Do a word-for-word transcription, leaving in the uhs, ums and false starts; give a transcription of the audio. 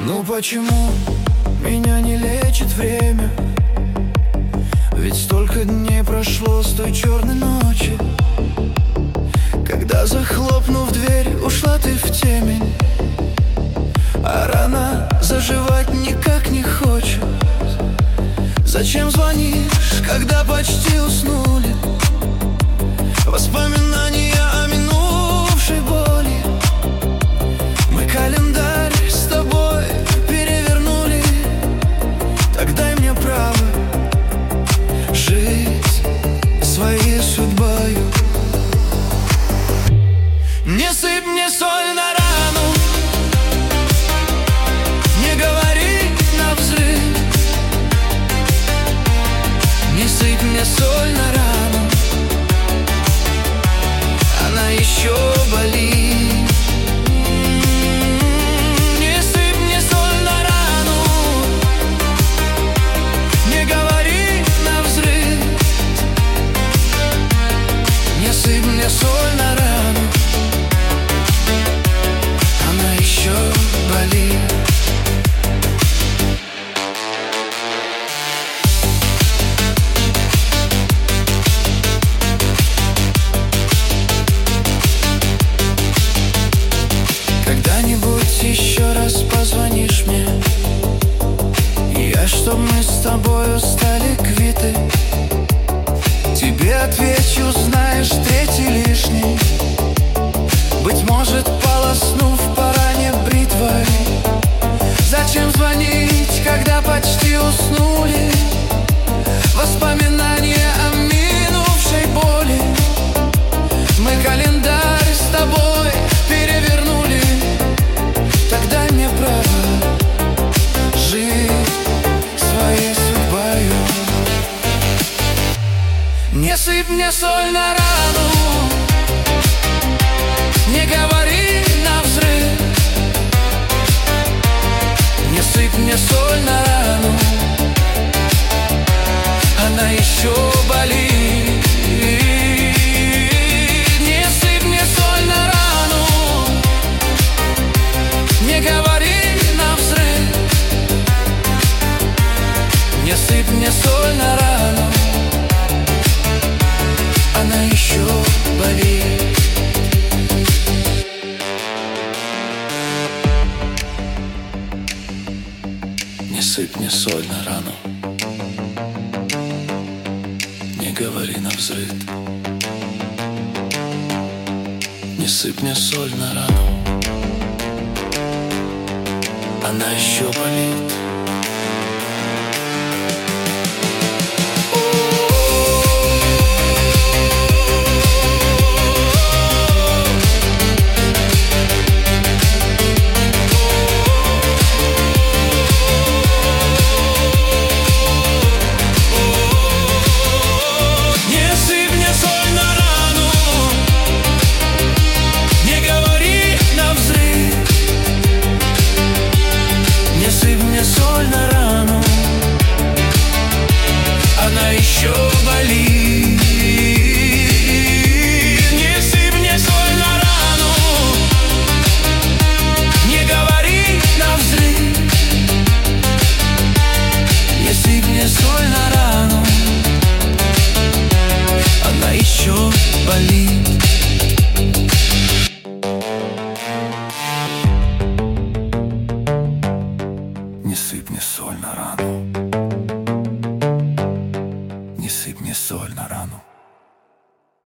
Ну почему меня не лечит время? Ведь столько дней прошло с той черной ночи, когда, захлопнув дверь, ушла ты в темень. А рана заживать никак не хочет. Зачем звонишь, когда почти уснули? Воспоминания о минувшей боли. Мы календарь с тобой перевернули. Так дай мне право жить своей судьбою. Не сыпь мне соль на рану, не говори навзрыд. Не сыпь мне соль на рану, она еще болит. Не сыпь мне соль на рану, не говори навзрыд. Не сыпь мне соль на рану, она еще болит. Когда-нибудь еще раз позвонишь мне, я, чтоб мы с тобою стали квиты, тебе отвечу, знаешь, третий лишний. Быть может, полоснув по ране бритвой. Зачем звонить, когда почти уснули? Воспоминания о минувшей боли. Мы календарь с тобой перевернули. Так дай мне право жить своей судьбою. Не сыпь мне соль на рану, не говори навзрыд. Не сыпь мне соль на рану, она еще болит. Не сыпь мне соль на рану, не говори навзрыд. Не сыпь мне соль на рану, она еще болит. Не сыпь мне соль на рану, не говори навзрыд. Не сыпь мне соль на рану, она еще болит. Соль на рану, она еще болит. Не сыпь мне соль на рану, не говори навзрыд. Не сыпь мне соль на рану, она еще болит. Не сыпь мне соль на рану, не сыпь мне соль на рану.